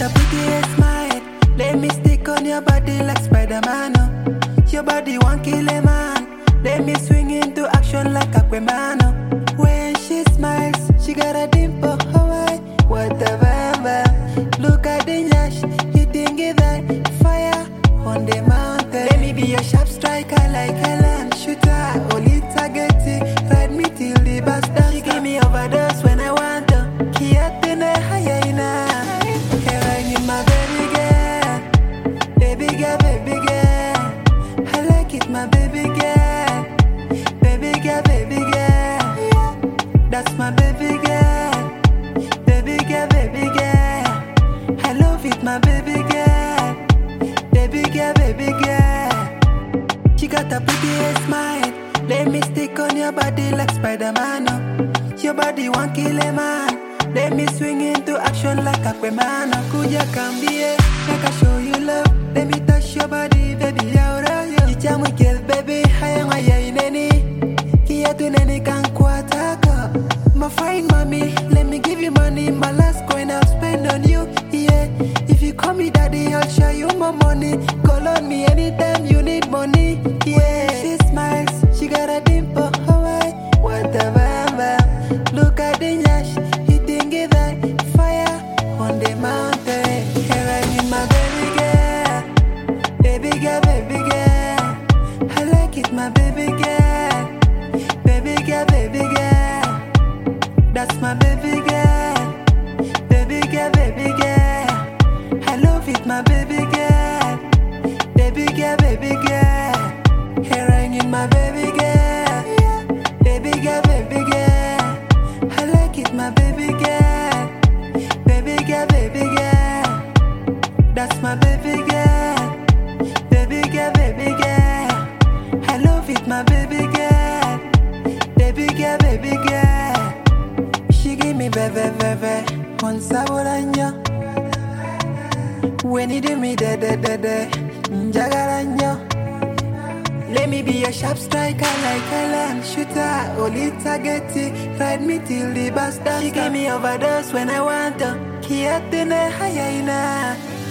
a pretty smile. Let me stick on your body like Spider-Man. Oh. Your body won't kill a man. Let me swing into action like Aquaman. Oh. When she smiles, she got a dimple. Oh, whatever. Look at the yash, hitting it that fire on the mountain. Let me be your sharp striker like Helen shooter. Only targeting, ride me till the bus dance. She give me overdose when I want to. Kiatine hayaina. Hey, in my baby girl, baby girl, baby girl. I like it, my baby girl, baby girl, baby girl. That's my baby girl, baby girl, baby girl. I love it, my baby girl, baby girl, baby girl. She got a pretty smile. Let me stick on your body like Spider-Man. Oh. Your body won't kill a man. Let me swing into action like Aquaman. Could you come here? Make I show you love. Let me touch your body, baby. You tell me, baby. I am a yaineni. Kia to neni can kwataka. My fine mommy, let me give you money. My last coin I'll spend on you. Yeah, if you call me daddy, I'll show you my money. Call on me anytime you need money. Yeah, she smiles, she got a dimple. Oh, whatever. Look at the yash, hitting it that fire on the mountain. Here I am, my baby girl, baby girl, baby girl. I like it, my baby girl, baby girl, baby girl. That's my baby girl, baby girl, baby girl. I love it, my baby girl, baby girl, baby girl. Here I am, my baby girl, baby girl, baby girl. I like it, my baby girl, baby girl, baby girl. That's my baby girl, baby girl, baby girl. I love it, my baby girl, baby girl, baby girl. She give me baby, on saburanyo. When you do me de, njagaranyo. Let me be a sharp striker like Helen shooter. Only targeting, ride me till the bus dance. She give me overdose when I want to. Kiatine hayaina.